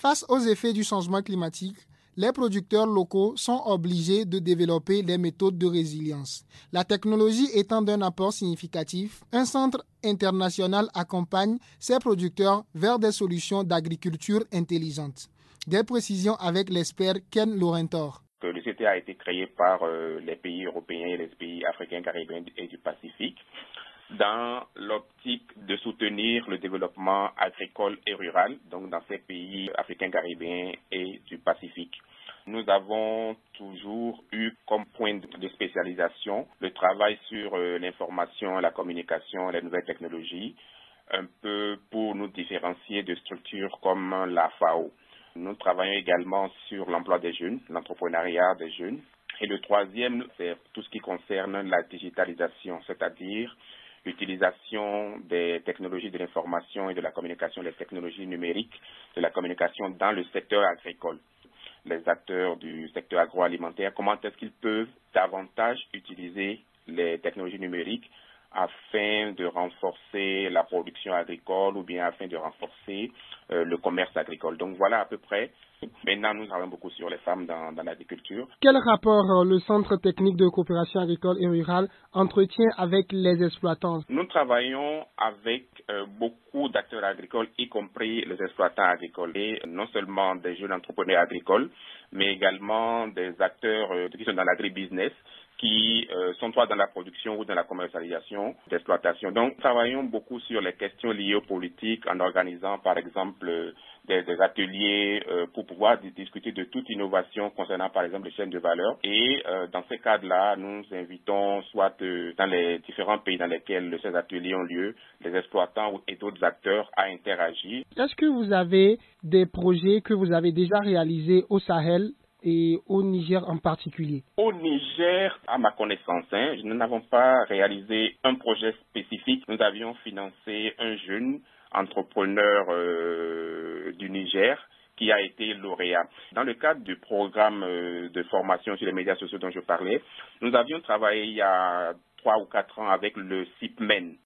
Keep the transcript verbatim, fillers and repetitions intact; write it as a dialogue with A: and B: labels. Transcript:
A: Face aux effets du changement climatique, les producteurs locaux sont obligés de développer des méthodes de résilience. La technologie étant d'un apport significatif, un centre international accompagne ces producteurs vers des solutions d'agriculture intelligente. Des précisions avec l'expert Ken Laurentor.
B: Le C T A a été créé par euh, les pays européens et les pays africains, caribéens et du Pacifique dans l'optique de soutenir le développement agricole et rural, donc dans ces pays africains, caribéens et du Pacifique. Nous avons toujours eu comme point de spécialisation le travail sur euh, l'information, la communication, les nouvelles technologies, un peu pour nous différencier de structures comme la F A O. Nous travaillons également sur l'emploi des jeunes, l'entrepreneuriat des jeunes. Et le troisième, c'est tout ce qui concerne la digitalisation, c'est-à-dire l'utilisation des technologies de l'information et de la communication, les technologies numériques de la communication dans le secteur agricole. Les acteurs du secteur agroalimentaire, comment est-ce qu'ils peuvent davantage utiliser les technologies numériques afin de renforcer la production agricole ou bien afin de renforcer euh, le commerce agricole. Donc voilà à peu près. Maintenant, nous travaillons beaucoup sur les femmes dans, dans l'agriculture.
A: Quel rapport euh, le Centre technique de coopération agricole et rurale entretient avec les exploitants?
B: Nous travaillons avec euh, beaucoup d'acteurs agricoles, y compris les exploitants agricoles, et non seulement des jeunes entrepreneurs agricoles, mais également des acteurs euh, qui sont dans l'agribusiness, qui euh, sont soit dans la production ou dans la commercialisation d'exploitation. Donc, nous travaillons beaucoup sur les questions liées aux politiques en organisant, par exemple, euh, des, des ateliers euh, pour pouvoir d- discuter de toute innovation concernant, par exemple, les chaînes de valeur. Et euh, dans ces cadres-là, nous invitons soit euh, dans les différents pays dans lesquels ces ateliers ont lieu, les exploitants et d'autres acteurs à interagir.
A: Est-ce que vous avez des projets que vous avez déjà réalisés au Sahel et au Niger en particulier?
B: Au Niger, à ma connaissance, hein, nous n'avons pas réalisé un projet spécifique. Nous avions financé un jeune entrepreneur euh, du Niger qui a été lauréat. Dans le cadre du programme euh, de formation sur les médias sociaux dont je parlais, nous avions travaillé il y a trois ou quatre ans avec le C I P M E N,